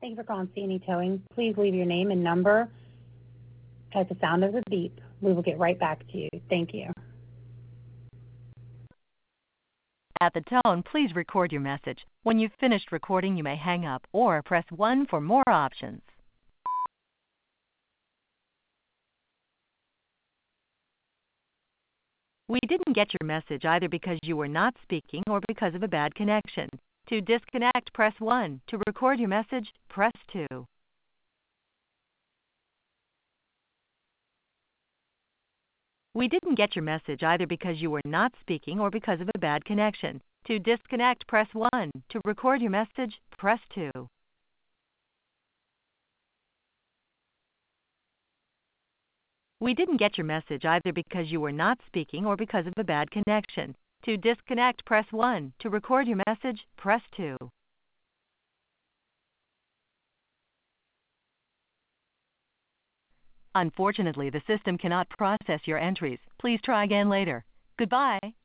Thank you for calling C&E Towing. Please leave your name and number at the sound of the beep. We will get right back to you. Thank you. At the tone, please record your message. When you've finished recording, you may hang up or press 1 for more options. We didn't get your message either because you were not speaking or because of a bad connection. To disconnect, press 1. To record your message, press 2. We didn't get your message either because you were not speaking or because of a bad connection. To disconnect, press 1. To record your message, press 2. We didn't get your message either because you were not speaking or because of a bad connection. To disconnect, press 1. To record your message, press 2. Unfortunately, the system cannot process your entries. Please try again later. Goodbye.